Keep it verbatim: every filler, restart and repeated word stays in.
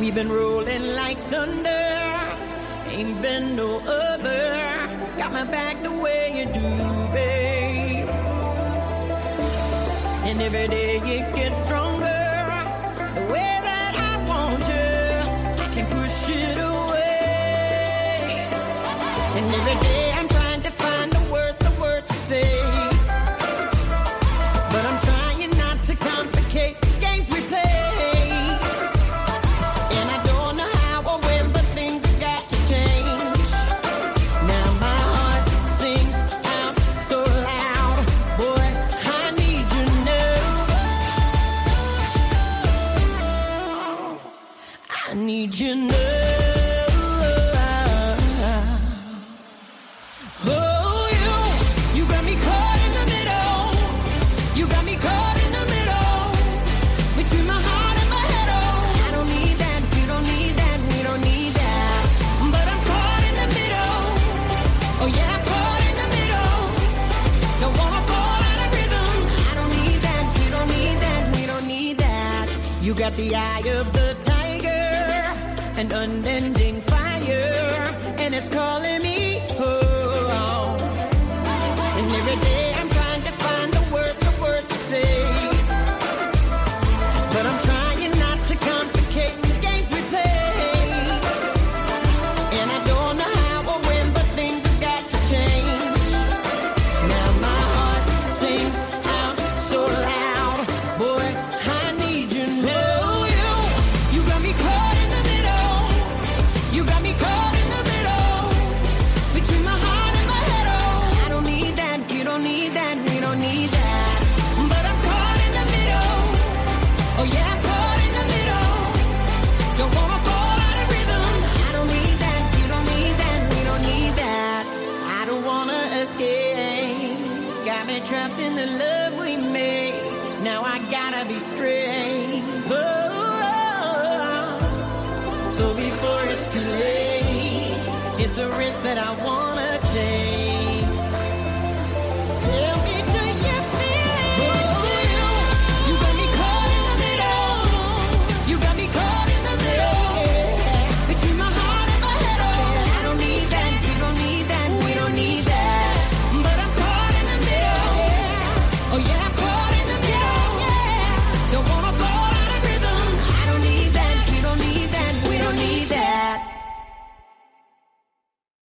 We've been rolling like thunder, ain't been no other. Got my back the way you do, babe. And every day it gets stronger, the way that I want you, I can push it away. And every day I'm trying to find the word, the words to say, but I'm trying not to complicate the games we play. Need you now. Oh, you, you got me caught in the middle. You got me caught in the middle. Between my heart and my head, oh. I don't need that, you don't need that, we don't need that. But I'm caught in the middle. Oh yeah, I'm caught in the middle. Don't wanna fall out of rhythm. I don't need that, you don't need that, we don't need that. You got the eye of the tiger, an unending fire, and it's calling me home. And every day I'm trying to find the word, the word to say, but I'm trying not to complicate the games we play. And I don't know how or when, but things have got to change. Now my heart sings out so loud, boy, I need you now. You, you got me caught in the middle. You got me caught in the middle, between my heart and my head, oh. I don't need that, you don't need that, we don't need that. But I'm caught in the middle. Oh yeah, I'm caught in the middle. Don't wanna fall out of rhythm. I don't need that, you don't need that, we don't need that. I don't wanna escape. Got me trapped in the love we made. Now I gotta be straight. Oh. So before it's too late, it's a risk that I wanna